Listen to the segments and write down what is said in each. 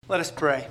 Let us pray.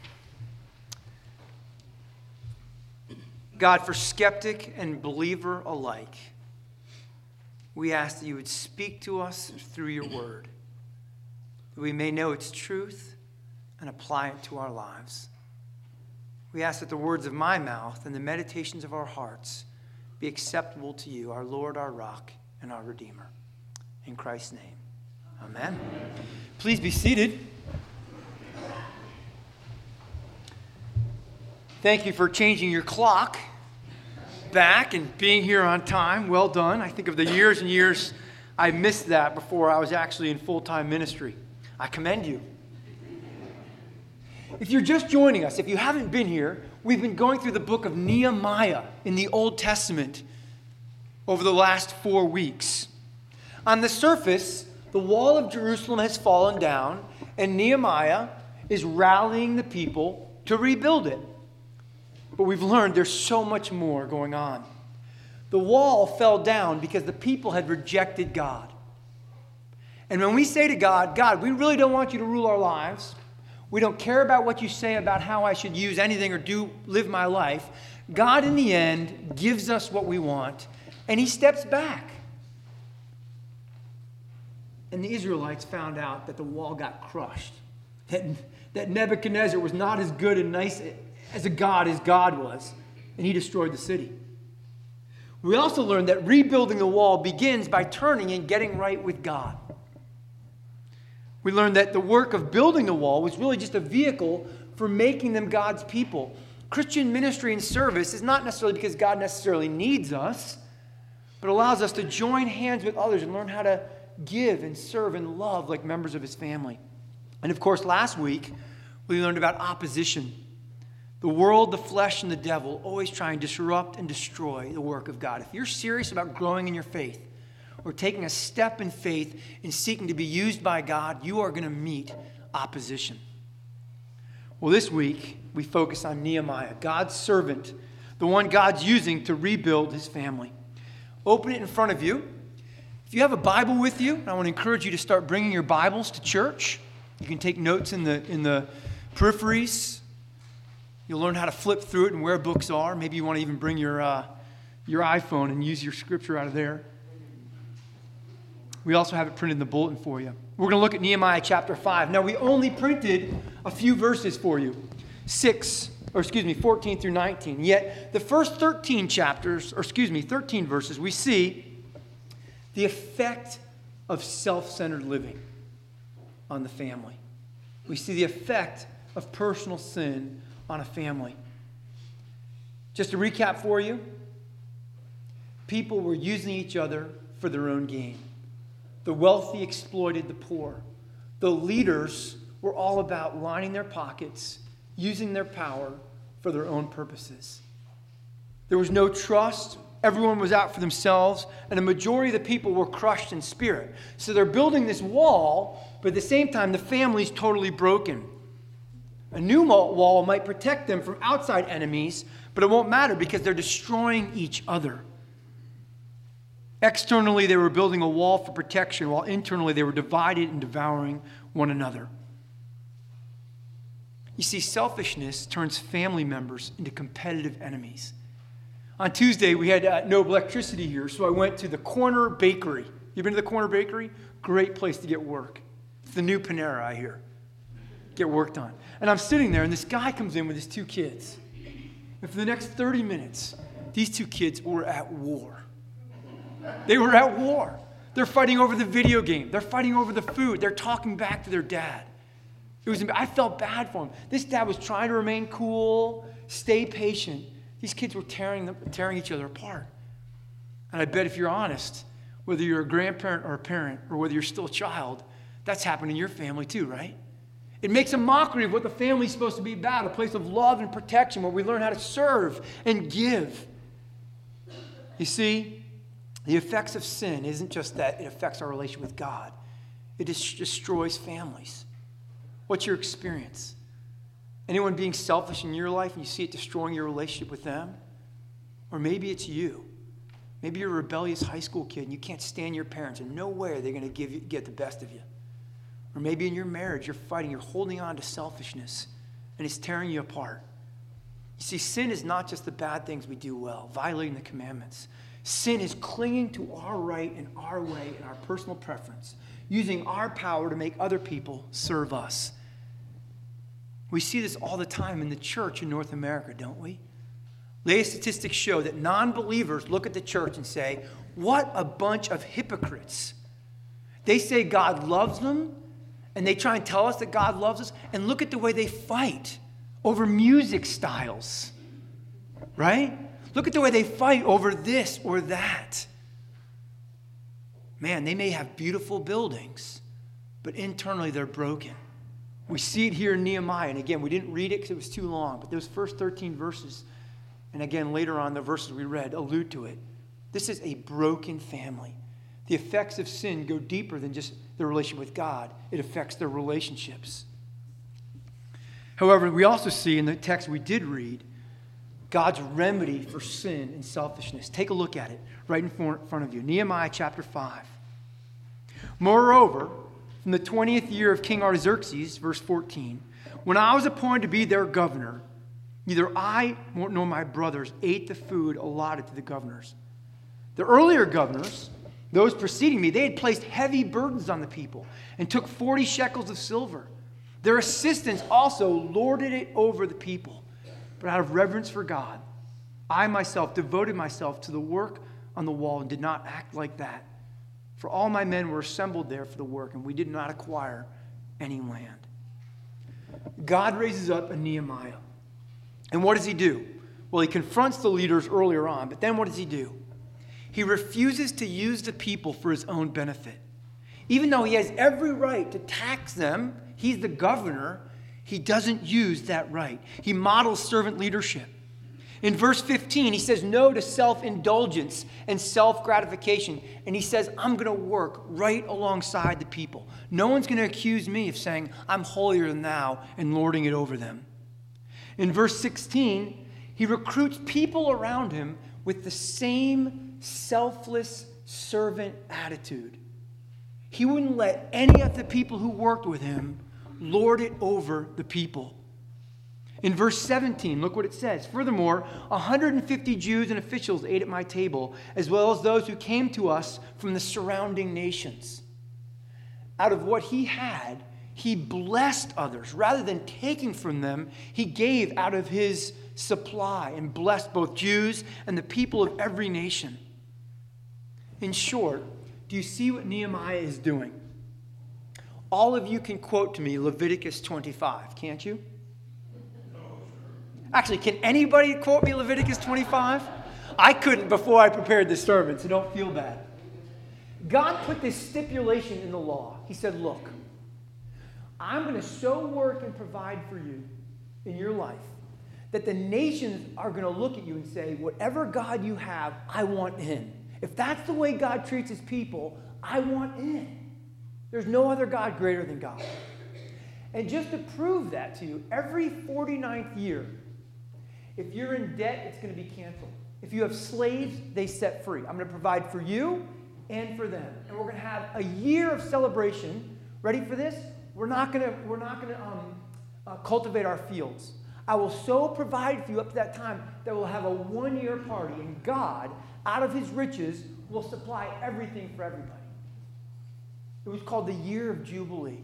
God, for skeptic and believer alike, we ask that you would speak to us through your word, that we may know its truth and apply it to our lives. We ask that the words of my mouth and the meditations of our hearts be acceptable to you, our Lord, our rock, and our Redeemer. In Christ's name, amen. Please be seated. Thank you for changing your clock back and being here on time. Well done. I think of the years and years I missed that before I was actually in full-time ministry. I commend you. If you're just joining us, if you haven't been here, we've been going through the book of Nehemiah in the Old Testament over the last 4 weeks. On the surface, the wall of Jerusalem has fallen down, and Nehemiah is rallying the people to rebuild it. But we've learned there's so much more going on. The wall fell down because the people had rejected God. And when we say to God, God, we really don't want you to rule our lives. We don't care about what you say about how I should use anything or live my life. God, in the end, gives us what we want, and he steps back. And the Israelites found out that the wall got crushed, that Nebuchadnezzar was not as good and nice as a god as God was, and he destroyed the city. We also learned that rebuilding the wall begins by turning and getting right with God. We learned that the work of building the wall was really just a vehicle for making them God's people. Christian ministry and service is not necessarily because God necessarily needs us, but allows us to join hands with others and learn how to give and serve and love like members of his family. And of course, last week, we learned about opposition. The world, the flesh, and the devil always try and disrupt and destroy the work of God. If you're serious about growing in your faith or taking a step in faith in seeking to be used by God, you are going to meet opposition. Well, this week, we focus on Nehemiah, God's servant, the one God's using to rebuild his family. Open it in front of you. If you have a Bible with you, I want to encourage you to start bringing your Bibles to church. You can take notes in the peripheries. You'll learn how to flip through it and where books are. Maybe you want to even bring your iPhone and use your scripture out of there. We also have it printed in the bulletin for you. We're going to look at Nehemiah chapter 5. Now, we only printed a few verses for you. 14 through 19. Yet, the first 13 verses, we see the effect of self-centered living on the family. We see the effect of personal sin on a family. Just to recap for you, people were using each other for their own gain. The wealthy exploited the poor. The leaders were all about lining their pockets, using their power for their own purposes. There was no trust. Everyone was out for themselves, and a majority of the people were crushed in spirit. So they're building this wall, but at the same time, the family's totally broken. A new wall might protect them from outside enemies, but it won't matter because they're destroying each other. Externally, they were building a wall for protection, while internally they were divided and devouring one another. You see, selfishness turns family members into competitive enemies. On Tuesday, we had no electricity here, so I went to the Corner Bakery. You been to the Corner Bakery? Great place to get work. It's the new Panera, I hear. Get work done. And I'm sitting there, and this guy comes in with his 2 kids. And for the next 30 minutes, these 2 kids were at war. They were at war. They're fighting over the video game. They're fighting over the food. They're talking back to their dad. I felt bad for him. This dad was trying to remain cool, stay patient. These kids were tearing each other apart. And I bet if you're honest, whether you're a grandparent or a parent, or whether you're still a child, that's happened in your family too, right? It makes a mockery of what the family's supposed to be about, a place of love and protection where we learn how to serve and give. You see, the effects of sin isn't just that it affects our relation with God. It destroys families. What's your experience? Anyone being selfish in your life and you see it destroying your relationship with them? Or maybe it's you. Maybe you're a rebellious high school kid and you can't stand your parents and no way are they going to get the best of you. Or maybe in your marriage, you're fighting, you're holding on to selfishness, and it's tearing you apart. You see, sin is not just the bad things we do well, violating the commandments. Sin is clinging to our right and our way and our personal preference, using our power to make other people serve us. We see this all the time in the church in North America, don't we? Latest statistics show that non-believers look at the church and say, what a bunch of hypocrites. They say God loves them, and they try and tell us that God loves us, and look at the way they fight over music styles, right? Look at the way they fight over this or that. Man, they may have beautiful buildings, but internally they're broken. We see it here in Nehemiah. And again, we didn't read it because it was too long, but those first 13 verses, and again, later on, the verses we read allude to it. This is a broken family. The effects of sin go deeper than just their relationship with God. It affects their relationships. However, we also see in the text we did read God's remedy for sin and selfishness. Take a look at it right in front of you. Nehemiah chapter 5. Moreover, from the 20th year of King Artaxerxes, verse 14, when I was appointed to be their governor, neither I nor my brothers ate the food allotted to the governors. The earlier governors, those preceding me, they had placed heavy burdens on the people and took 40 shekels of silver. Their assistants also lorded it over the people. But out of reverence for God, I myself devoted myself to the work on the wall and did not act like that. For all my men were assembled there for the work, and we did not acquire any land. God raises up a Nehemiah. And what does he do? Well, he confronts the leaders earlier on, but then what does he do? He refuses to use the people for his own benefit. Even though he has every right to tax them, he's the governor, he doesn't use that right. He models servant leadership. In verse 15, he says no to self-indulgence and self-gratification. And he says, I'm going to work right alongside the people. No one's going to accuse me of saying I'm holier than thou and lording it over them. In verse 16, he recruits people around him with the same selfless servant attitude. He wouldn't let any of the people who worked with him lord it over the people. In verse 17, look what it says. Furthermore, 150 Jews and officials ate at my table, as well as those who came to us from the surrounding nations. Out of what he had, he blessed others. Rather than taking from them, he gave out of his supply and blessed both Jews and the people of every nation. In short, do you see what Nehemiah is doing? All of you can quote to me Leviticus 25, can't you? Actually, can anybody quote me Leviticus 25? I couldn't before I prepared this sermon, so don't feel bad. God put this stipulation in the law. He said, look, I'm going to so work and provide for you in your life that the nations are going to look at you and say, whatever God you have, I want in. If that's the way God treats his people, I want in. There's no other God greater than God. And just to prove that to you, every 49th year, if you're in debt, it's going to be canceled. If you have slaves, they set free. I'm going to provide for you and for them. And we're going to have a year of celebration. Ready for this? We're not going to cultivate our fields. I will so provide for you up to that time that we'll have a one-year party. And God, out of his riches, will supply everything for everybody. It was called the Year of Jubilee.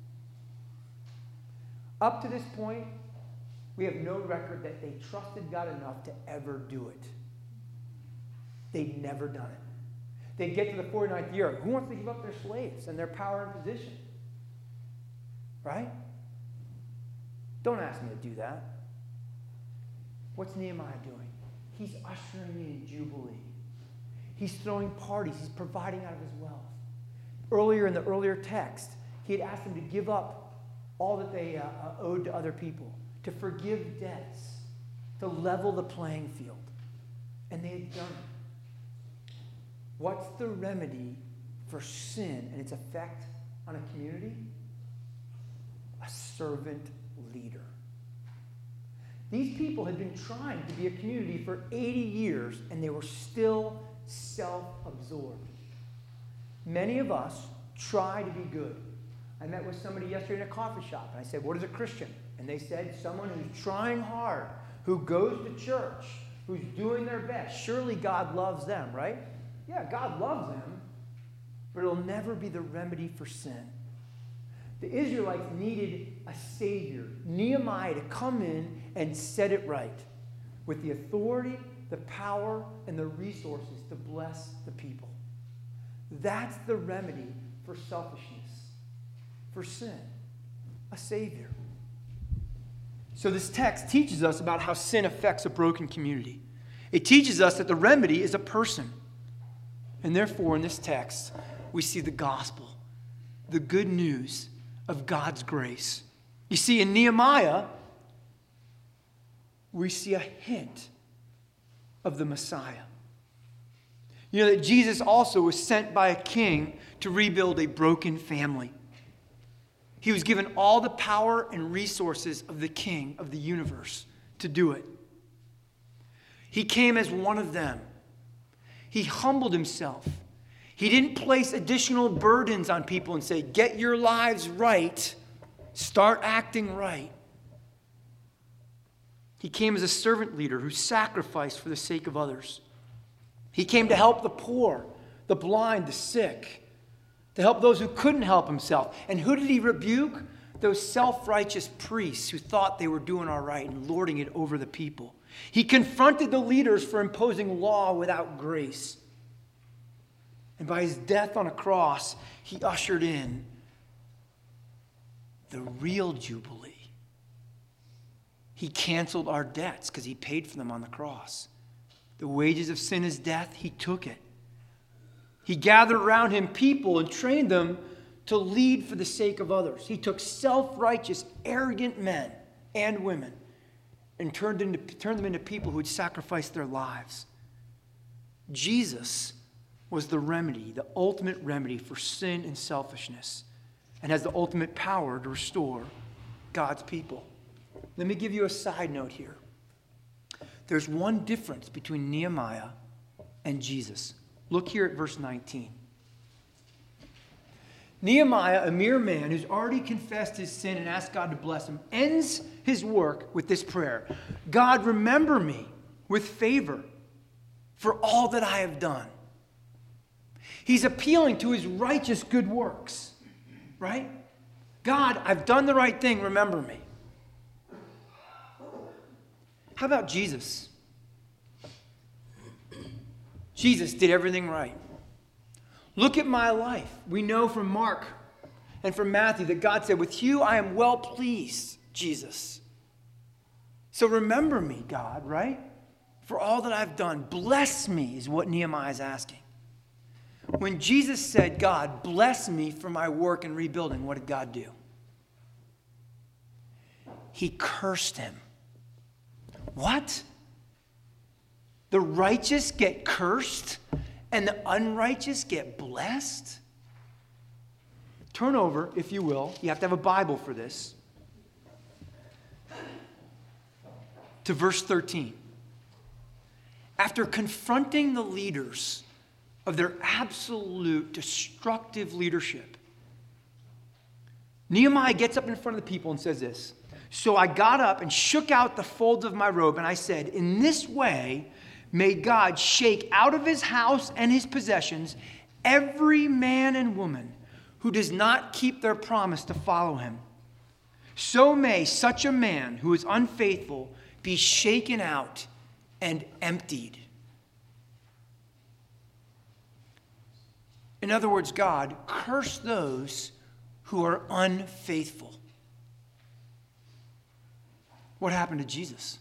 Up to this point, we have no record that they trusted God enough to ever do it. They'd never done it. They'd get to the 49th year. Who wants to give up their slaves and their power and position? Right? Don't ask me to do that. What's Nehemiah doing? He's ushering in Jubilee. He's throwing parties. He's providing out of his wealth. Earlier in the earlier text, he had asked them to give up all that they owed to other people, to forgive debts, to level the playing field. And they had done it. What's the remedy for sin and its effect on a community? A servant leader. These people had been trying to be a community for 80 years, and they were still self-absorbed. Many of us try to be good. I met with somebody yesterday in a coffee shop, and I said, what is a Christian? And they said, someone who's trying hard, who goes to church, who's doing their best. Surely God loves them, right? Yeah, God loves them, but it'll never be the remedy for sin. The Israelites needed a Savior, Nehemiah, to come in and set it right with the authority, the power, and the resources to bless the people. That's the remedy for selfishness, for sin, a Savior. So this text teaches us about how sin affects a broken community. It teaches us that the remedy is a person. And therefore, in this text, we see the gospel, the good news of God's grace. You see, in Nehemiah, we see a hint of the Messiah. You know that Jesus also was sent by a king to rebuild a broken family. He was given all the power and resources of the king of the universe to do it. He came as one of them. He humbled himself. He didn't place additional burdens on people and say, get your lives right. Start acting right. He came as a servant leader who sacrificed for the sake of others. He came to help the poor, the blind, the sick, to help those who couldn't help himself. And who did he rebuke? Those self-righteous priests who thought they were doing all right and lording it over the people. He confronted the leaders for imposing law without grace. And by his death on a cross, he ushered in the real Jubilee. He canceled our debts because he paid for them on the cross. The wages of sin is death. He took it. He gathered around him people and trained them to lead for the sake of others. He took self-righteous, arrogant men and women and turned them into people who would sacrifice their lives. Jesus was the remedy, the ultimate remedy for sin and selfishness, and has the ultimate power to restore God's people. Let me give you a side note here. There's one difference between Nehemiah and Jesus. Look here at verse 19. Nehemiah, a mere man who's already confessed his sin and asked God to bless him, ends his work with this prayer. God, remember me with favor for all that I have done. He's appealing to his righteous good works, right? God, I've done the right thing, remember me. How about Jesus? Jesus did everything right. Look at my life. We know from Mark and from Matthew that God said, with you I am well pleased, Jesus. So remember me, God, right? For all that I've done. Bless me is what Nehemiah is asking. When Jesus said, God, bless me for my work in rebuilding, what did God do? He cursed him. What? The righteous get cursed and the unrighteous get blessed? Turn over, if you will. You have to have a Bible for this. To verse 13. After confronting the leaders of their absolute destructive leadership, Nehemiah gets up in front of the people and says this. So I got up and shook out the folds of my robe, and I said, in this way may God shake out of his house and his possessions every man and woman who does not keep their promise to follow him. So may such a man who is unfaithful be shaken out and emptied. In other words, God, curse those who are unfaithful. What happened to Jesus?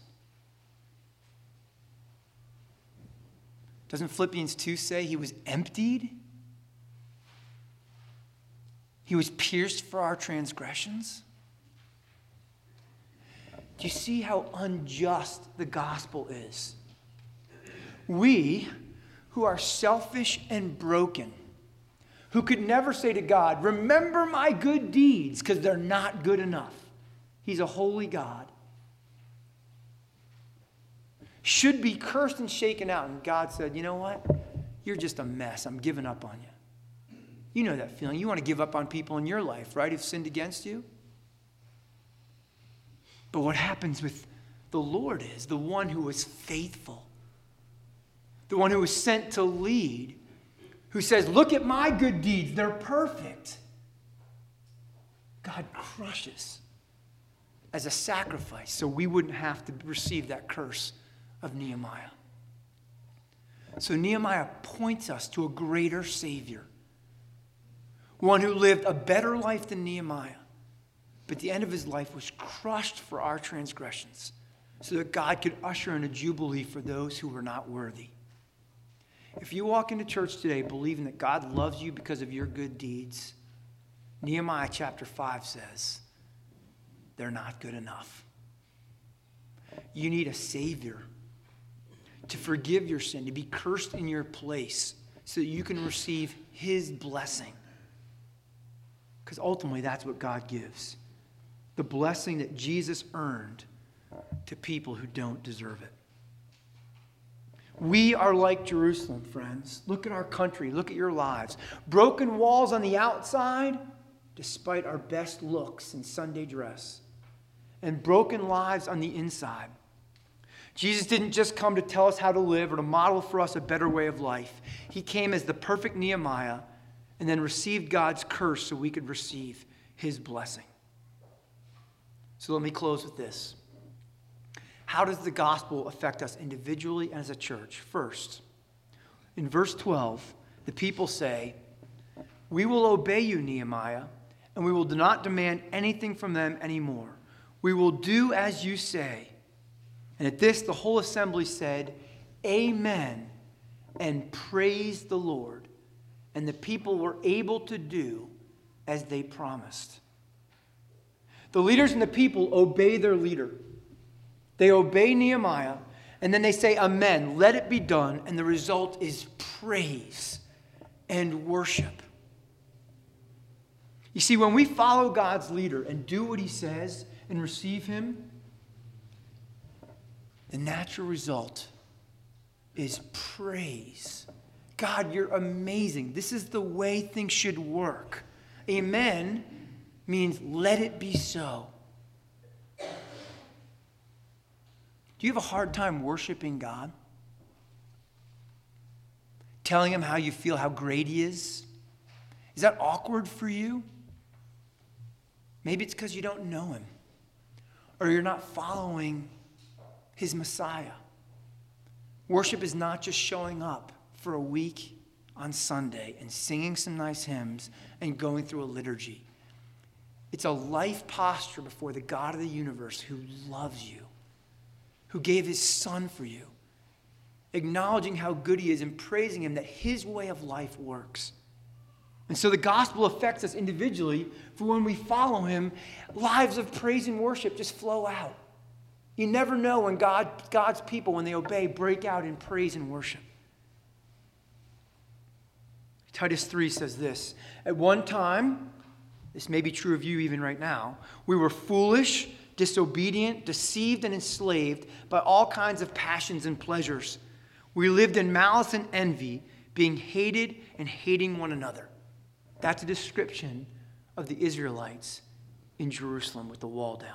Doesn't Philippians 2 say he was emptied? He was pierced for our transgressions? Do you see how unjust the gospel is? We, who are selfish and broken, who could never say to God, remember my good deeds, because they're not good enough. He's a holy God. Should be cursed and shaken out. And God said, you know what? You're just a mess. I'm giving up on you. You know that feeling. You want to give up on people in your life, right, who've sinned against you? But what happens with the Lord is the one who is faithful, the one who was sent to lead, who says, look at my good deeds, they're perfect. God crushes as a sacrifice so we wouldn't have to receive that curse of Nehemiah. So Nehemiah points us to a greater Savior, one who lived a better life than Nehemiah, but the end of his life was crushed for our transgressions so that God could usher in a jubilee for those who were not worthy. If you walk into church today believing that God loves you because of your good deeds, Nehemiah chapter 5 says, they're not good enough. You need a Savior to forgive your sin, to be cursed in your place so that you can receive his blessing. Because ultimately that's what God gives. The blessing that Jesus earned to people who don't deserve it. We are like Jerusalem, friends. Look at our country. Look at your lives. Broken walls on the outside, despite our best looks and Sunday dress. And broken lives on the inside. Jesus didn't just come to tell us how to live or to model for us a better way of life. He came as the perfect Nehemiah and then received God's curse so we could receive his blessing. So let me close with this. How does the gospel affect us individually and as a church? First, in verse 12, the people say, we will obey you, Nehemiah, and we will not demand anything from them anymore. We will do as you say. And at this, the whole assembly said, Amen, and praised the Lord. And the people were able to do as they promised. The leaders and the people obey their leader. They obey Nehemiah, and then they say, Amen, let it be done. And the result is praise and worship. You see, when we follow God's leader and do what he says and receive him, the natural result is praise. God, you're amazing. This is the way things should work. Amen means let it be so. Do you have a hard time worshiping God? Telling him how you feel, how great he is? Is that awkward for you? Maybe it's because you don't know him. Or you're not following his Messiah. Worship is not just showing up for a week on Sunday and singing some nice hymns and going through a liturgy. It's a life posture before the God of the universe who loves you, who gave his son for you, acknowledging how good he is and praising him that his way of life works. And so the gospel affects us individually, for when we follow him, lives of praise and worship just flow out. You never know when God's people, when they obey, break out in praise and worship. Titus 3 says this, at one time, this may be true of you even right now, we were foolish, disobedient, deceived, and enslaved by all kinds of passions and pleasures. We lived in malice and envy, being hated and hating one another. That's a description of the Israelites in Jerusalem with the wall down.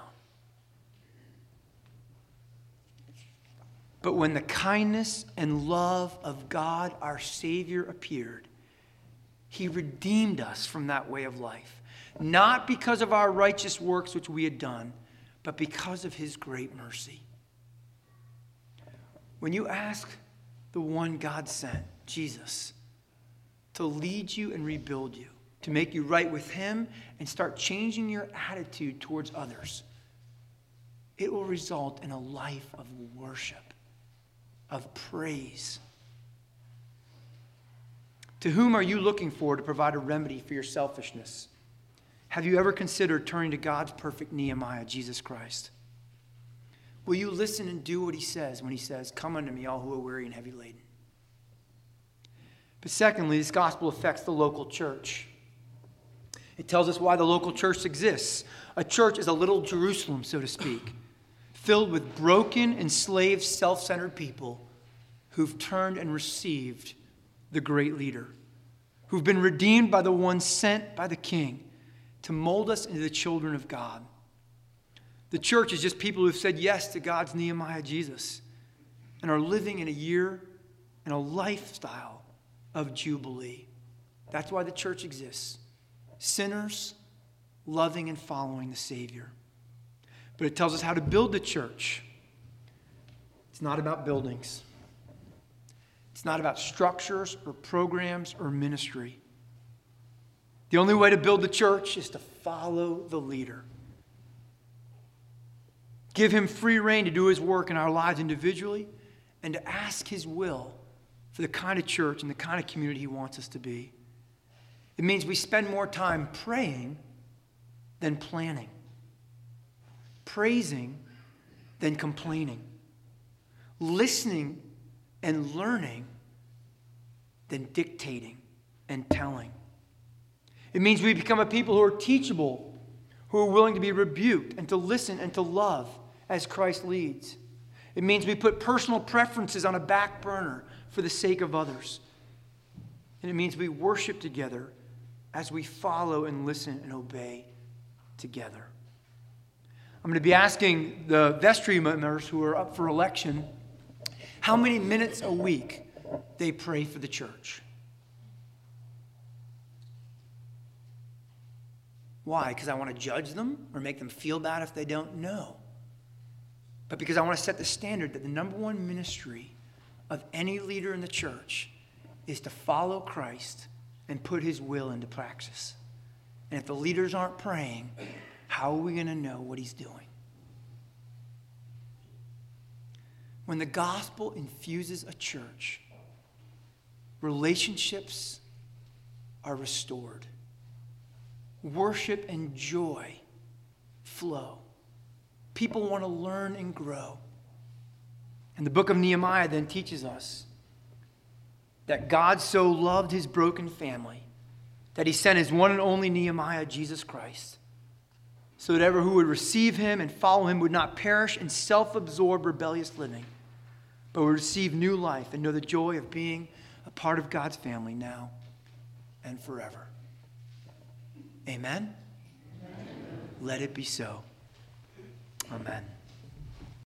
But when the kindness and love of God, our Savior, appeared, he redeemed us from that way of life, not because of our righteous works which we had done, but because of his great mercy. When you ask the one God sent, Jesus, to lead you and rebuild you, to make you right with him and start changing your attitude towards others, it will result in a life of worship, of praise. To whom are you looking for to provide a remedy for your selfishness? Have you ever considered turning to God's perfect Nehemiah, Jesus Christ? Will you listen and do what he says when he says, come unto me, all who are weary and heavy laden? But secondly, this gospel affects the local church. It tells us why the local church exists. A church is a little Jerusalem, so to speak, filled with broken, enslaved, self-centered people who've turned and received the great leader, who've been redeemed by the one sent by the King to mold us into the children of God. The church is just people who've said yes to God's Nehemiah Jesus and are living in a year and a lifestyle of Jubilee. That's why the church exists. Sinners loving and following the Savior. But it tells us how to build the church. It's not about buildings. It's not about structures or programs or ministry. The only way to build the church is to follow the leader. Give him free rein to do his work in our lives individually and to ask his will for the kind of church and the kind of community he wants us to be. It means we spend more time praying than planning, praising than complaining, listening and learning than dictating and telling. It means we become a people who are teachable, who are willing to be rebuked and to listen and to love as Christ leads. It means we put personal preferences on a back burner for the sake of others. And it means we worship together as we follow and listen and obey together. I'm going to be asking the vestry members who are up for election how many minutes a week they pray for the church. Why? Because I want to judge them or make them feel bad if they don't know. But because I want to set the standard that the number one ministry of any leader in the church is to follow Christ and put his will into praxis. And if the leaders aren't praying, how are we going to know what he's doing? When the gospel infuses a church, relationships are restored. Worship and joy flow. People want to learn and grow. And the book of Nehemiah then teaches us that God so loved his broken family that he sent his one and only Nehemiah, Jesus Christ, so that everyone who would receive him and follow him would not perish in self-absorbed, rebellious living, but would receive new life and know the joy of being a part of God's family now and forever. Amen? Amen. Let it be so. Amen.